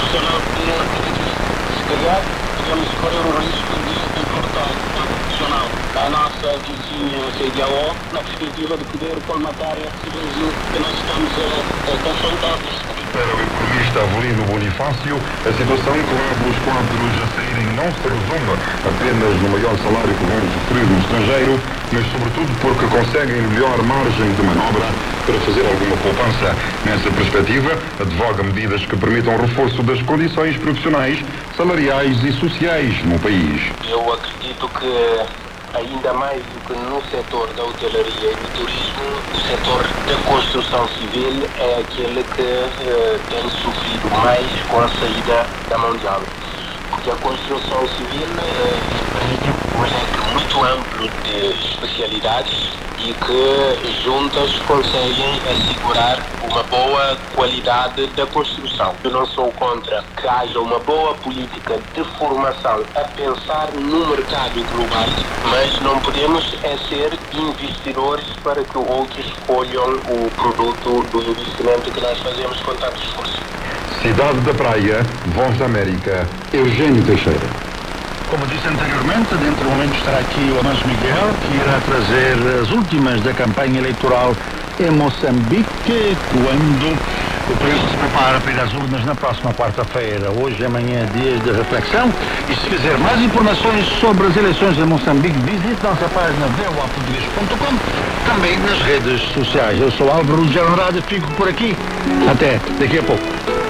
profissional se calhar podemos correr o risco de cortar o profissional a nossa vizinha CDAO na perspectiva de poder colmatar esse vazio que nós estamos a confrontar. Para o economista Avelino Bonifácio, a situação que leva os quadros a saírem não se resume apenas no maior salário que vão sofrer no estrangeiro, mas sobretudo porque conseguem melhor margem de manobra para fazer alguma poupança. Nessa perspectiva, advoga medidas que permitam o reforço das condições profissionais, salariais e sociais no país. Eu acredito que ainda mais do que no setor da hotelaria e do turismo, o setor da construção civil é aquele que tem sofrido mais com a saída da mão de obra. Porque a construção civil emprega um leque muito amplo de especialidades e que juntas conseguem assegurar uma boa qualidade da construção. Eu não sou contra que haja uma boa política de formação a pensar no mercado global, mas não podemos ser investidores para que outros escolham o produto do investimento que nós fazemos com tanto esforço. Cidade da Praia, Voz da América, Eugênio Teixeira. Como disse anteriormente, dentro de um momento estará aqui o Amancio Miguel, que irá trazer as últimas da campanha eleitoral em Moçambique, quando o país se prepara para ir às urnas na próxima quarta-feira. Hoje e amanhã, dias de reflexão. E se quiser mais informações sobre as eleições em Moçambique, visite nossa página voaportugues.com, também nas redes sociais. Eu sou Álvaro de Andrade, fico por aqui. Até daqui a pouco.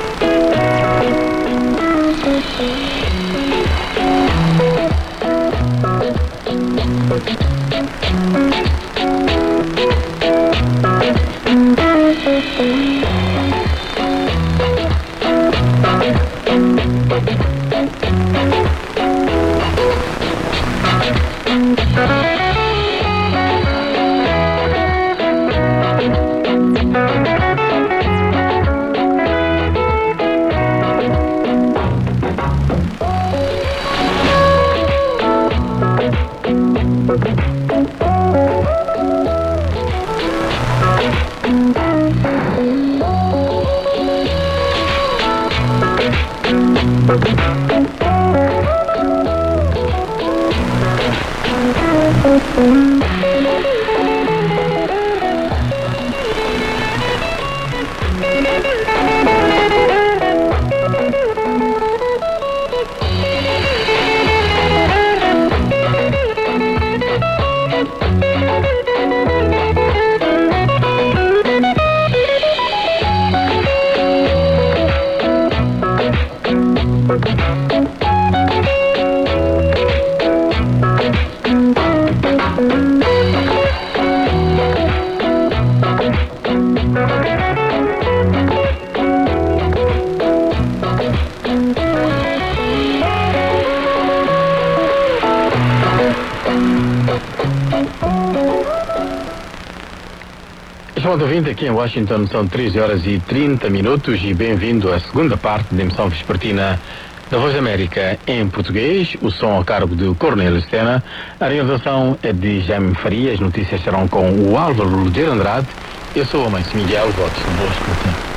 Estimado ouvinte, aqui em Washington são 13 horas e 30 minutos e bem-vindo à segunda parte da emissão vespertina da Voz da América em português. O som a cargo de Cornélio Sena. A realização é de Jaime Faria. As notícias serão com o Álvaro de Andrade. Eu sou o Amancio Miguel. Votos de boa escuta.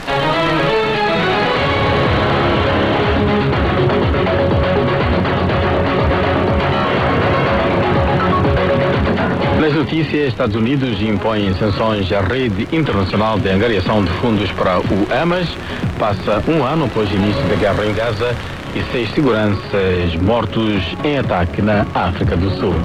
Nas notícias, Estados Unidos impõem sanções à rede internacional de angariação de fundos para o Hamas. Passa um ano após o início da guerra em Gaza e 6 seguranças mortos em ataque na África do Sul.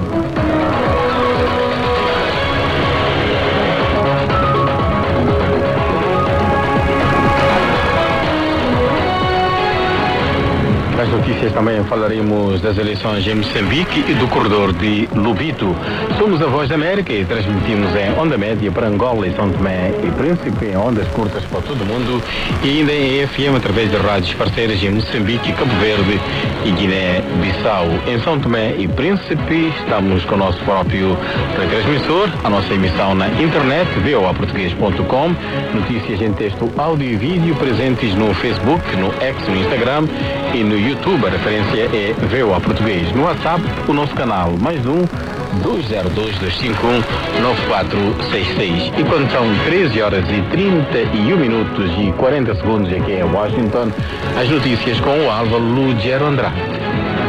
Nas notícias também falaremos das eleições em Moçambique e do corredor de Lobito. Somos a Voz da América e transmitimos em onda média para Angola e São Tomé e Príncipe, em ondas curtas para todo o mundo e ainda em FM através de rádios parceiras em Moçambique, Cabo Verde e Guiné-Bissau. Em São Tomé e Príncipe estamos com o nosso próprio retransmissor, a nossa emissão na internet, voaportugues.com, notícias em texto, áudio e vídeo presentes no Facebook, no X, no Instagram e no YouTube. A referência é VOA Português. No WhatsApp, o nosso canal +1 202-251-9466. E quando são 13 horas e 31 minutos e 40 segundos aqui em Washington, as notícias com o Álvaro Lugero Andrade.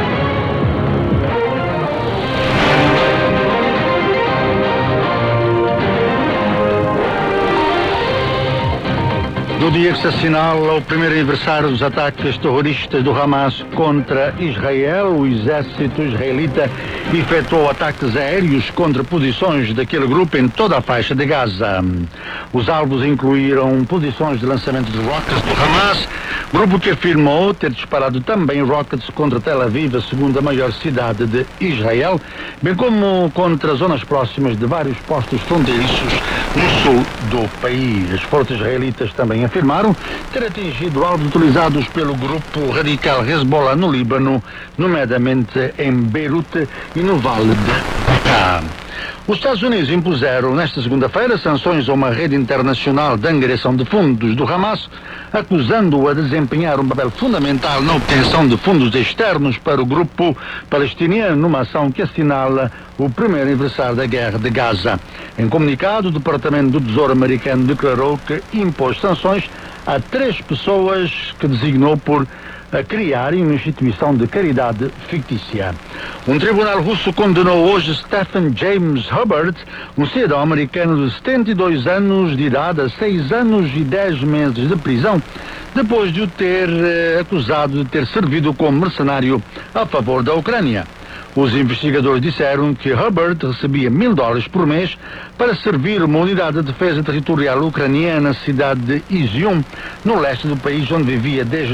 No dia que se assinala o primeiro aniversário dos ataques terroristas do Hamas contra Israel, o exército israelita efetuou ataques aéreos contra posições daquele grupo em toda a faixa de Gaza. Os alvos incluíram posições de lançamento de rockets do Hamas, grupo que afirmou ter disparado também rockets contra Tel Aviv, a segunda maior cidade de Israel, bem como contra zonas próximas de vários postos fronteiriços no sul do país. As forças israelitas também afirmaram ter atingido alvos utilizados pelo grupo radical Hezbollah no Líbano, nomeadamente em Beirute e no Vale de Bekaa. Os Estados Unidos impuseram nesta segunda-feira sanções a uma rede internacional de angariação de fundos do Hamas, acusando-o a desempenhar um papel fundamental na obtenção de fundos externos para o grupo palestiniano, numa ação que assinala o primeiro aniversário da guerra de Gaza. Em comunicado, o Departamento do Tesouro americano declarou que impôs sanções a 3 pessoas que designou por a criarem uma instituição de caridade fictícia. Um tribunal russo condenou hoje Stephen James Hubbard, um cidadão americano de 72 anos de idade, a 6 anos e 10 meses de prisão, depois de o ter acusado de ter servido como mercenário a favor da Ucrânia. Os investigadores disseram que Hubbard recebia $1.000 por mês para servir uma unidade de defesa territorial ucraniana na cidade de Izium, no leste do país, onde vivia desde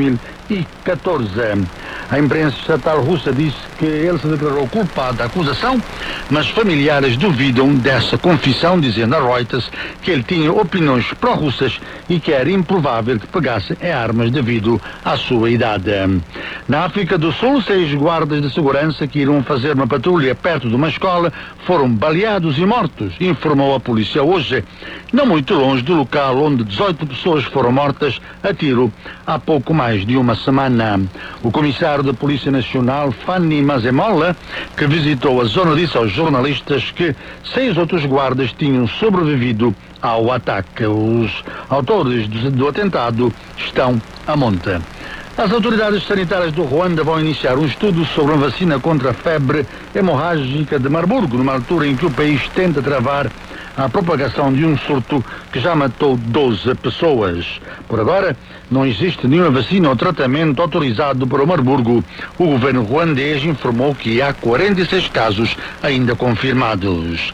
2014. A imprensa estatal russa disse que ele se declarou culpado da acusação, mas familiares duvidam dessa confissão, dizendo a Reuters que ele tinha opiniões pró-russas e que era improvável que pegasse em armas devido à sua idade. Na África do Sul, 6 guardas de segurança que iriam fazer uma patrulha perto de uma escola foram baleados e mortos, informou a polícia hoje, não muito longe do local onde 18 pessoas foram mortas a tiro há pouco mais de uma semana. O comissário da Polícia Nacional, Fanny Masemola, que visitou a zona, disse aos jornalistas que 6 outros guardas tinham sobrevivido ao ataque. Os autores do atentado estão a monte. As autoridades sanitárias do Ruanda vão iniciar um estudo sobre uma vacina contra a febre hemorrágica de Marburgo, numa altura em que o país tenta travar a propagação de um surto que já matou 12 pessoas. Por agora, não existe nenhuma vacina ou tratamento autorizado para o Marburgo. O governo ruandês informou que há 46 casos ainda confirmados.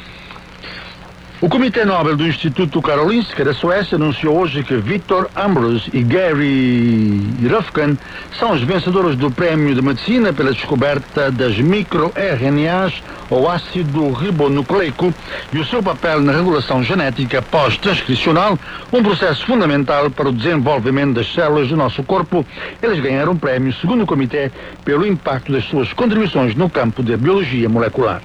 O Comitê Nobel do Instituto Karolinska da Suécia anunciou hoje que Victor Ambros e Gary Röfken são os vencedores do Prémio de Medicina pela descoberta das micro-RNAs ou ácido ribonucleico e o seu papel na regulação genética pós-transcricional, um processo fundamental para o desenvolvimento das células do nosso corpo. Eles ganharam o prémio, segundo o comitê, pelo impacto das suas contribuições no campo da biologia molecular.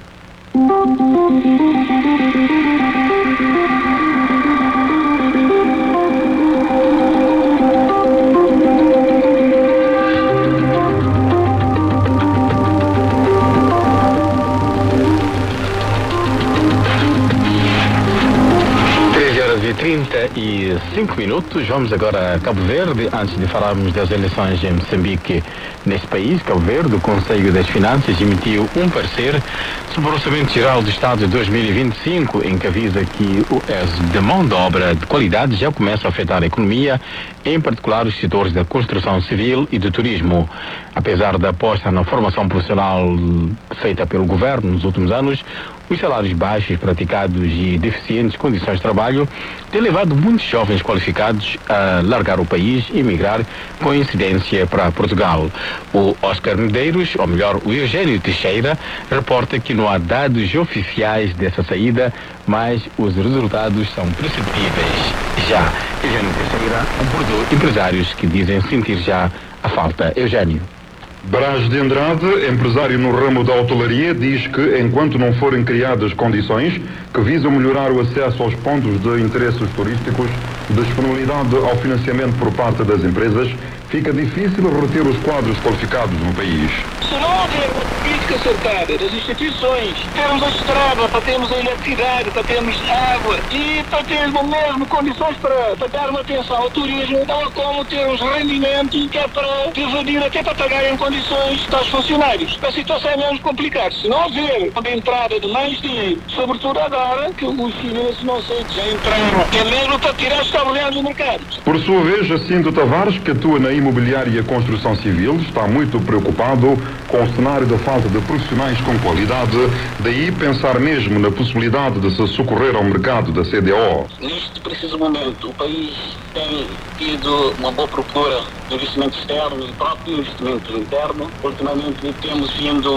35 minutos, vamos agora a Cabo Verde, antes de falarmos das eleições em Moçambique. Nesse país, Cabo Verde, o Conselho das Finanças emitiu um parecer sobre o Orçamento Geral do Estado de 2025, em que avisa que a mão de obra de qualidade já começa a afetar a economia, em particular os setores da construção civil e do turismo. Apesar da aposta na formação profissional feita pelo governo nos últimos anos, os salários baixos praticados e deficientes condições de trabalho têm levado muitos jovens qualificados a largar o país e emigrar, com incidência para Portugal. O Oscar Medeiros, ou melhor, o Eugênio Teixeira, reporta que não há dados oficiais dessa saída, mas os resultados são perceptíveis já. Eugênio Teixeira abordou empresários que dizem sentir já a falta. Eugênio. Brás de Andrade, empresário no ramo da hotelaria, diz que enquanto não forem criadas condições que visam melhorar o acesso aos pontos de interesses turísticos, disponibilidade ao financiamento por parte das empresas, fica difícil reter os quadros qualificados no país. Se não houver uma política acertada das instituições, termos a estrada, para termos a eletricidade, para termos água e para termos mesmo condições para dar uma atenção ao turismo, não há como termos rendimento que é para dividir até para pagar em condições aos funcionários. A situação é mesmo complicada. Se não houver uma entrada de mais dinheiro, sobretudo agora que os chineses não sei que já entraram, é mesmo para tirar os trabalhadores do mercado. Por sua vez, Jacinto Tavares, que atua na imobiliária e construção civil, está muito preocupado com o cenário da falta de profissionais com qualidade, daí pensar mesmo na possibilidade de se socorrer ao mercado da CDO. Neste preciso momento, o país tem tido uma boa procura de investimento externo e próprio investimento interno. Ultimamente temos vindo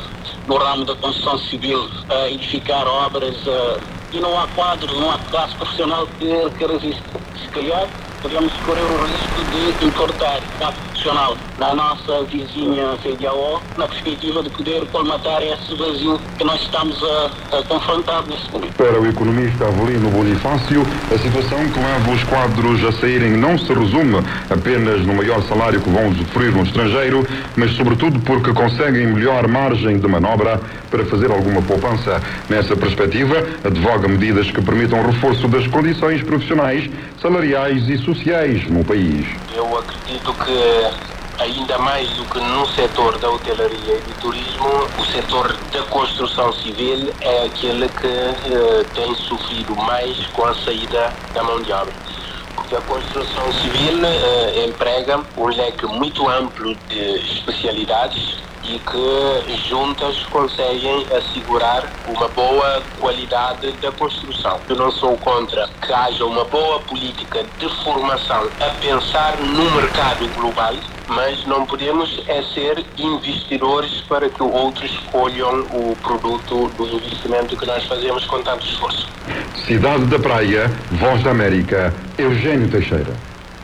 no ramo da construção civil a edificar obras e não há quadro, não há classe profissional que resista. Se calhar podemos correr o risco de importar quadro profissional na nossa vizinha CDAO, na perspectiva de poder colmatar esse vazio que nós estamos a confrontar neste momento. Para o economista Avelino Bonifácio, a situação que leva os quadros a saírem não se resume apenas no maior salário que vão usufruir no estrangeiro, mas sobretudo porque conseguem melhor margem de manobra para fazer alguma poupança. Nessa perspectiva, advoga medidas que permitam reforço das condições profissionais, salariais e sociais no país. Eu acredito que ainda mais do que no setor da hotelaria e do turismo, o setor da construção civil é aquele que tem sofrido mais com a saída da mão de obra. Porque a construção civil emprega um leque muito amplo de especialidades e que juntas conseguem assegurar uma boa qualidade da construção. Eu não sou contra que haja uma boa política de formação a pensar no mercado global, mas não podemos ser investidores para que outros escolham o produto do investimento que nós fazemos com tanto esforço. Cidade da Praia, Voz da América, Eugênio Teixeira.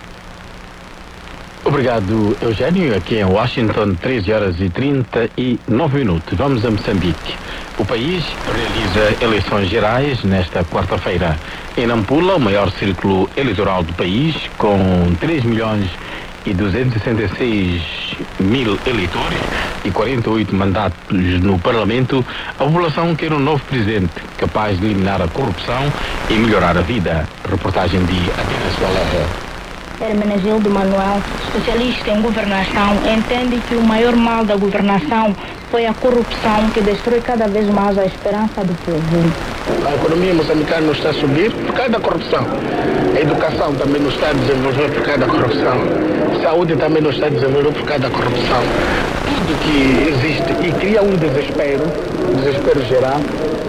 Obrigado, Eugênio. Aqui em Washington, 13 horas e 39 minutos. Vamos a Moçambique. O país realiza eleições gerais nesta quarta-feira. Em Nampula, o maior círculo eleitoral do país, com 3.266.000 eleitores e 48 mandatos no Parlamento, a população quer um novo presidente capaz de eliminar a corrupção e melhorar a vida. Reportagem de Atenas Valerra. Hermenegildo Manuel, especialista em governação, entende que o maior mal da governação foi a corrupção que destrói cada vez mais a esperança do povo. A economia moçambicana está a subir por causa da corrupção. A educação também não está a desenvolver por causa da corrupção. A saúde também não está a desenvolver por causa da corrupção. Tudo que existe e cria um desespero geral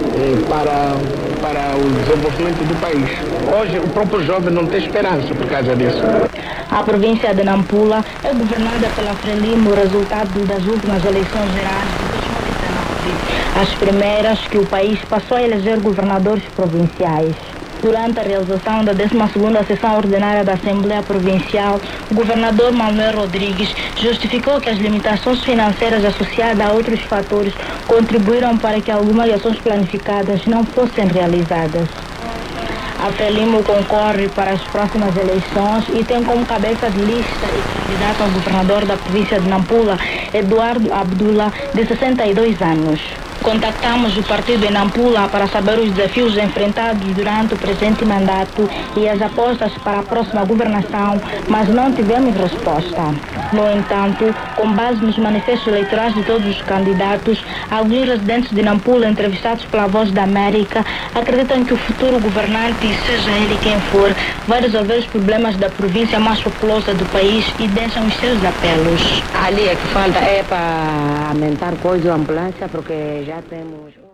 para o desenvolvimento do país. Hoje o próprio jovem não tem esperança por causa disso. A província de Nampula é governada pela Frelimo, resultado das últimas eleições gerais de 2019, as primeiras que o país passou a eleger governadores provinciais. Durante a realização da 12ª sessão ordinária da Assembleia Provincial, o governador Manuel Rodrigues justificou que as limitações financeiras associadas a outros fatores contribuíram para que algumas ações planificadas não fossem realizadas. A Frelimo concorre para as próximas eleições e tem como cabeça de lista e candidato ao governador da província de Nampula, Eduardo Abdullah, de 62 anos. Contactamos o partido em Nampula para saber os desafios enfrentados durante o presente mandato e as apostas para a próxima governação, mas não tivemos resposta. No entanto, com base nos manifestos eleitorais de todos os candidatos, alguns residentes de Nampula entrevistados pela Voz da América acreditam que o futuro governante, seja ele quem for, vai resolver os problemas da província mais populosa do país e deixam os seus apelos. Ali é que falta para aumentar coisa a ambulância, porque já temos